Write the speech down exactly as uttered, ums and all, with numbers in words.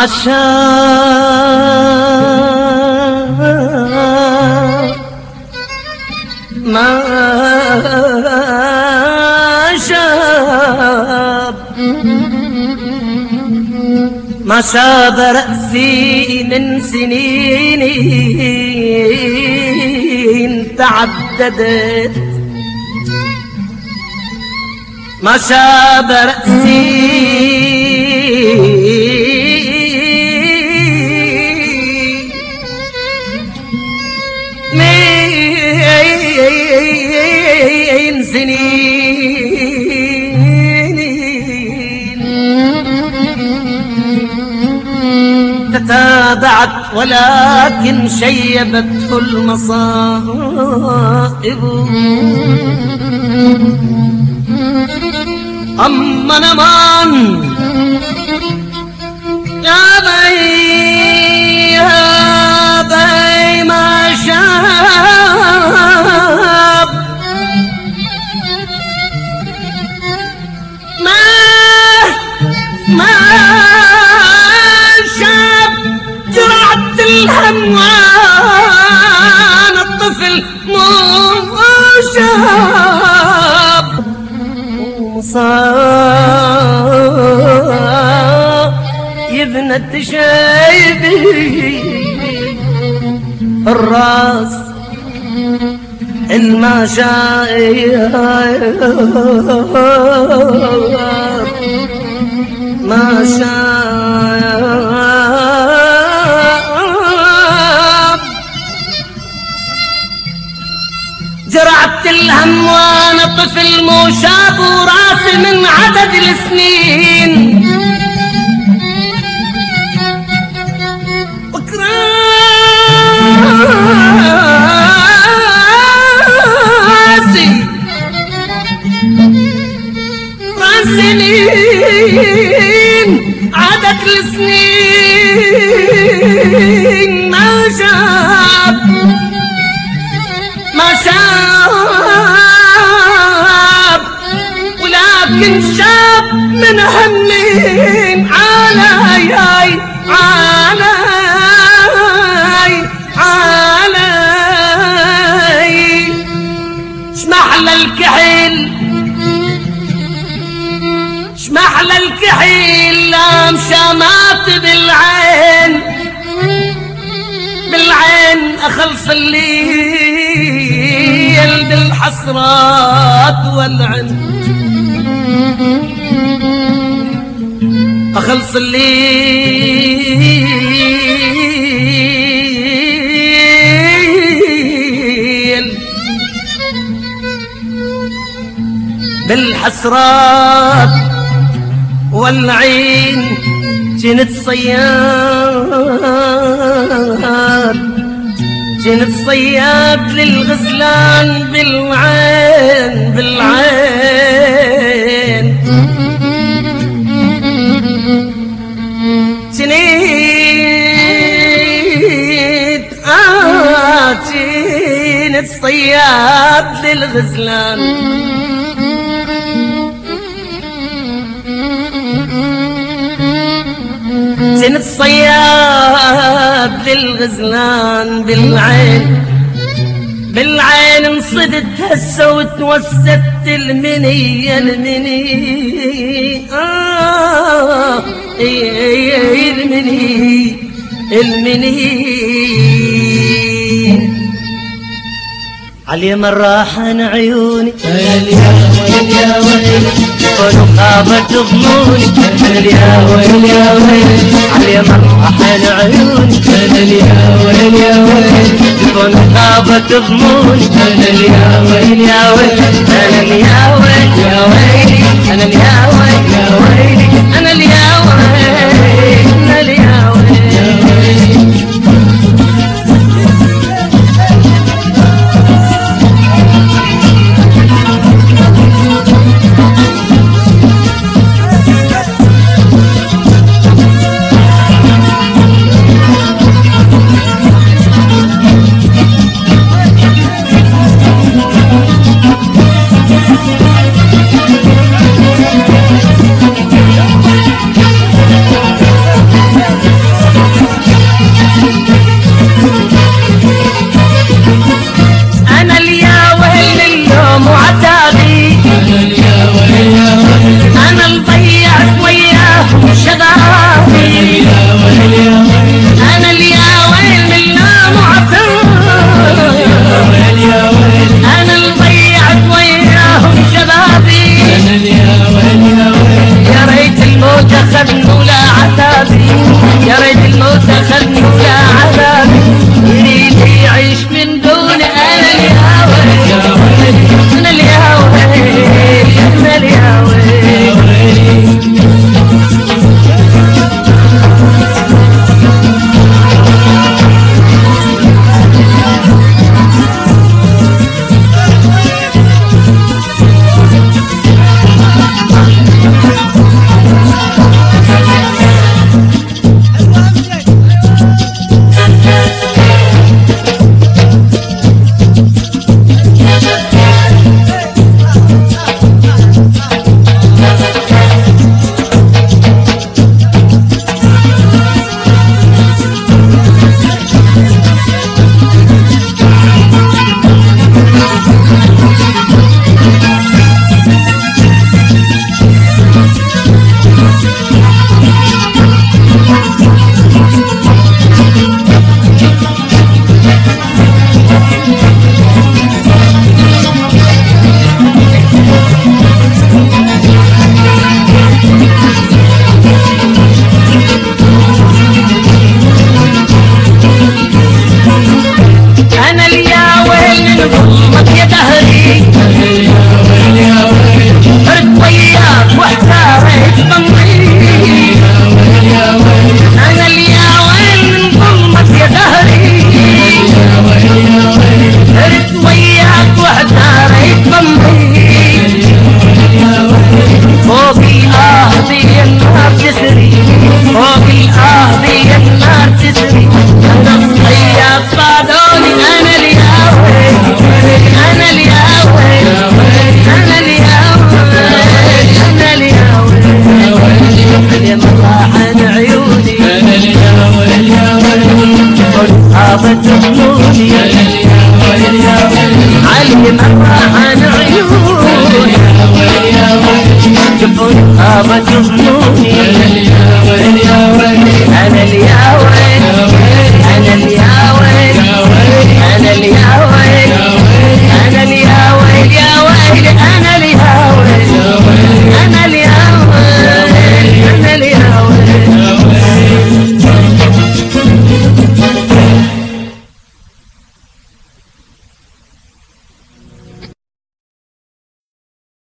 ما شاب ما شاب ما شاب رأسي من سنين تعددت ما شاب رأسي من سنين تتابعت ولكن شيبته المصائب أما نمان يا بي يا بي ما شاب ما ما شاب جرعة الهوان الطفل مو شاب يبنت شيبي الراس الما شايب ما شايب جرعت الهم وانا طفل مو شاب وراسي من عدد السنين راسي سنين عدد السنين ما شاب ما شاب ولكن شاب من همين علي علي علي شمحل الكحيل شمحل الكحيل لام شمات بالعين بالعين أخلص الليل بالحسرات والعن أخلص الليل بالحسرات والعين جنت صياد جنت صياد للغزلان بالعين بالعين جنيت آه جنت صياد للغزلان جنت صياد للغزلان بالعين بالعين انصدت هسه وتوسدت المنية المني آه المني المني علي من راحن عيوني يا ويل يا ويل كونوا خابت ضموني يا ويل يا ويل علي من راحن عيوني يا ويل يا ويل كونوا خابت ضموني يا ويل يا ويل أنا يا ويل يا ويلي أنا يا ويل يا ويلي أنا يا ويل أنا يا ويل يا ويلي Yeah. حتى ريت فمي